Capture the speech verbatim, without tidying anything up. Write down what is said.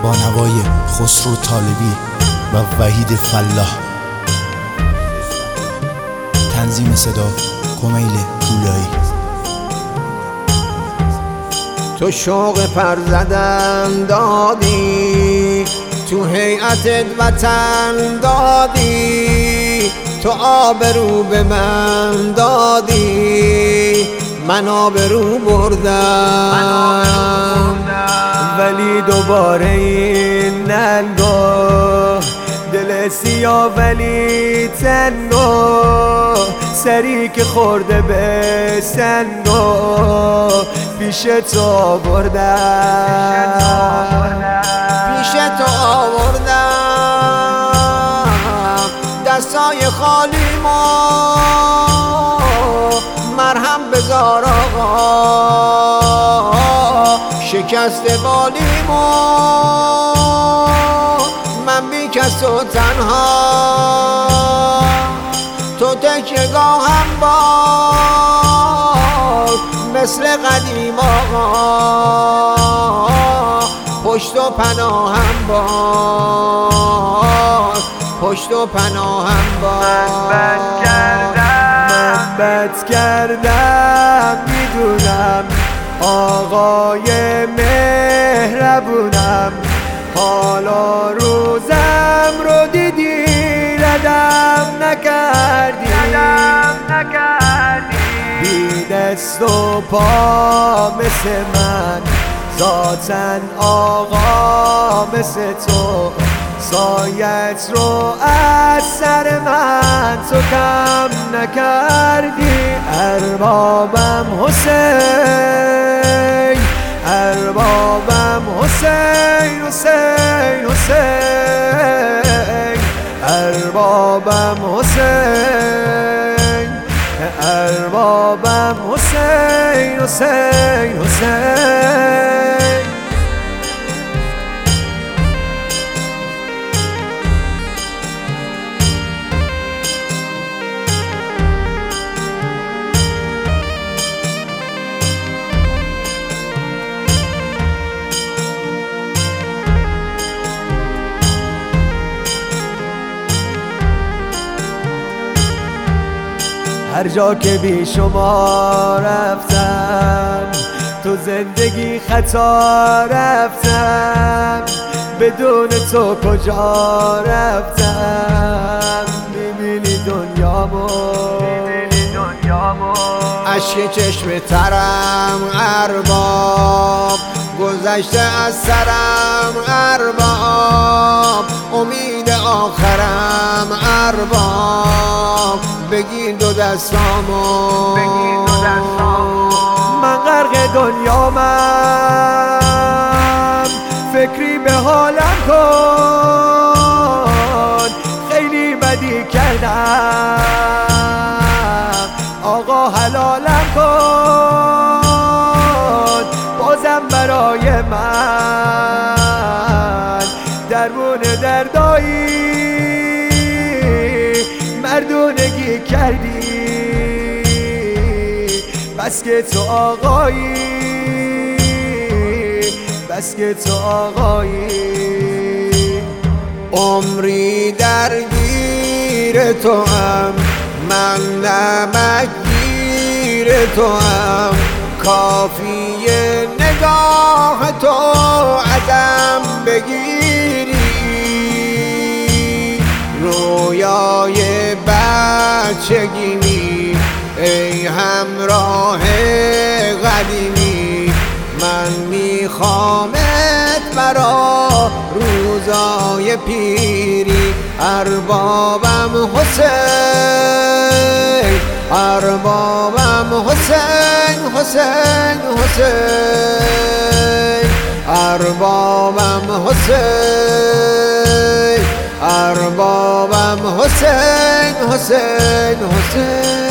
با نوای خسرو طالبی و وحید فلاح. تنظیم صدا کمیل پولایی. تو شوق پر زدن دادی، تو هیئتت وطن دادی، تو آبرو به من دادی، من آبرو بردم، ولی دوباره این ننگاه دل سیاه ولی تنگاه، سری که خورده به سنگاه پیش تو آوردم، پیش تو آوردم دستای خالی ما، مرهم بذار آقا شکست بالی ما، من بی کس و تنها، تو تکیه‌گاهم باز مثل قدیم آقا، پشت و پناهم باز، پشت و پناهم باز. من بد کردم، من بد کردم میدونم، آقای مهربونم، حالا روزم رو دیدی ردم نکردی، ردم نکردی، بی دست و پا مثل من، ذاتن آقا مثل تو، سایت رو از سر من تو کم نکردی. اربابم حسین، اربابم حسین، حسین حسین، اربابم حسین، اربابم حسین، حسین حسین. هر جا که بی شما رفتم، تو زندگی خطا رفتم، بدون تو کجا رفتم، میبینی دنیامو، میبینی دنیامو، عشق چشم ترم ارباب گذشته از سرم ارباب، امید آخرم ارباب، بگیر دو دستامو، بگیر دو دستامو، من غرق دنیامم، فکری به حالم کن، خیلی بدی کردم آقا حلالم کن، بازم برای من درمون دردایی، مردونگی کردی بس که تو آقایی، بس که تو آقایی. عمری درگیر تو هم، من نمکگیر تو هم، کافی نگاه تو ازم بگیری، رویای بچگیمی ای همراه قدیمی، من میخوامت برا روزای پیری. اربابم حسین، اربابم حسین، حسین حسین، اربابم حسین، اربابم حسین، حسین حسین.